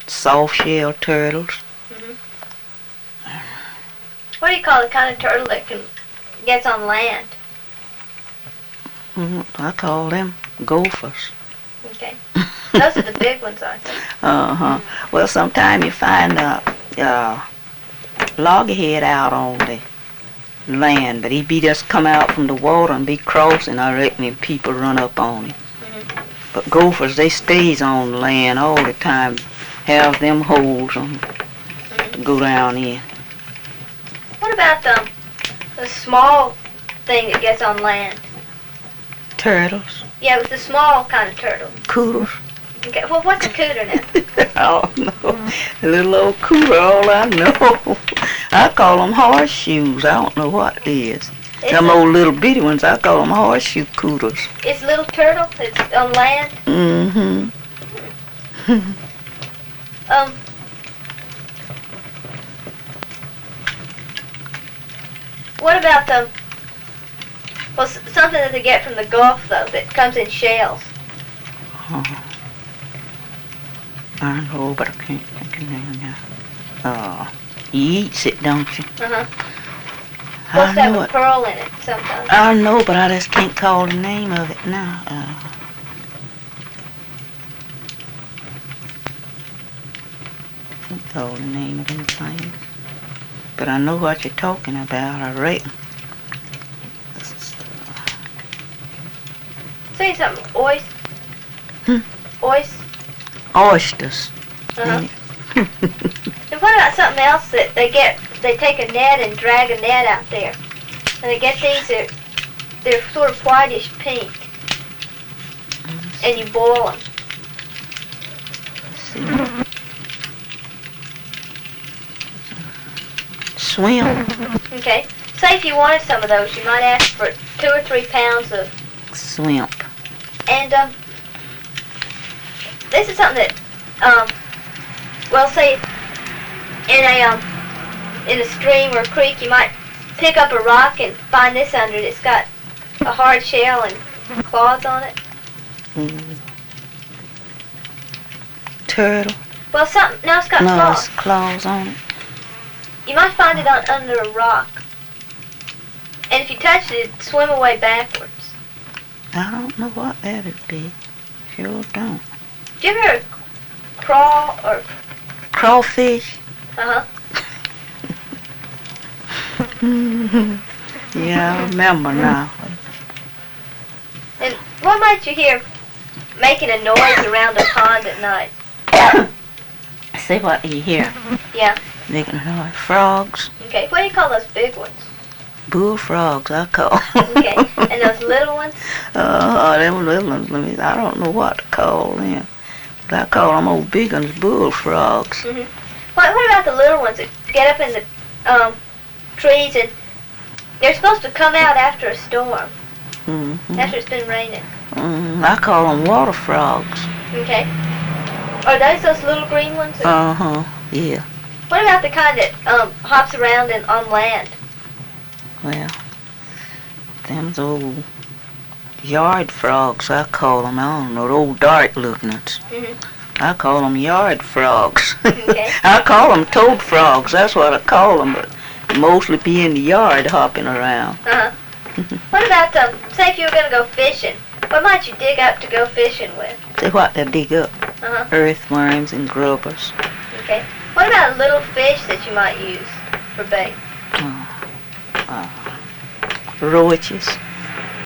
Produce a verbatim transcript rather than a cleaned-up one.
soft-shell turtles. Mm-hmm. What do you call the kind of turtle that can gets on land? Mm, I call them gophers. Okay. Those are the big ones, aren't they? Uh-huh. Well, sometimes you find a uh, loggerhead out on the land, but he be just come out from the water and be crossing, I reckon, and people run up on him. Mm-hmm. But gophers, they stays on the land all the time, have them holes on them Mm-hmm. to go down in. What about the, the small thing that gets on land? Turtles. Yeah, it was the small kind of turtle. Cooters. Okay. Well, what's a cooter now? I don't know. A little old cooter, all I know. I call them horseshoes. I don't know what it is. It's Them a, old little bitty ones, I call them horseshoe cooters. It's a little turtle that's on land. Mm-hmm. Um. What about the? Well, s- something that they get from the Gulf though that comes in shells. Oh. I know, but I can't think of the name now. Uh, you eats it, don't you? Uh huh. I Supposed to have know a it. pearl in it sometimes. I know, but I just can't call the name of it now. Uh, can't call the name of them things. But I know what you're talking about, I reckon. Say something. Oys. Hmm? Oys. Oysters. Uh huh. ain't And what about something else that they get? They take a net and drag a net out there, and they get these. They're, they're sort of whitish pink, and you boil them. it? Swim. Okay. Say if you wanted some of those, you might ask for two or three pounds of. Swimp. And um, this is something that um, well, say in a um, in a stream or a creek, you might pick up a rock and find this under it. It's got a hard shell and claws on it. Mm. Turtle. Well, something. No, it's got No, claws. it's claws on it. You might find it on under a rock. And if you touch it, it'd swim away backwards. I don't know what that'd be. Sure don't. Did you ever crawl or? Crawfish? Uh huh. Yeah, I remember now. And what might you hear making a noise around a pond at night? See what you hear? Yeah. They can hear frogs. Okay. What do you call those big ones? Bullfrogs, I call. Okay. And those little ones? Oh, them little ones, let me, I don't know what to call them. But I call them old big ones bullfrogs. Mhm. What What about the little ones that get up in the um, trees and they're supposed to come out after a storm, Mm-hmm. after it's been raining? Mm, I call them water frogs. Okay. Are those those little green ones? or- Uh-huh, yeah. What about the kind that um, hops around and on land? Well, them's old yard frogs, I call them. I don't know, the old dark looking ones. Mhm. I call them yard frogs. Okay. I call them toad frogs, that's what I call them, but mostly be in the yard hopping around. Uh huh. What about um? Say if you were gonna go fishing, what might you dig up to go fishing with? See what they dig up? Uh huh. Earthworms and grubbers. Okay. What about a little fish that you might use for bait? Uh, uh, roaches.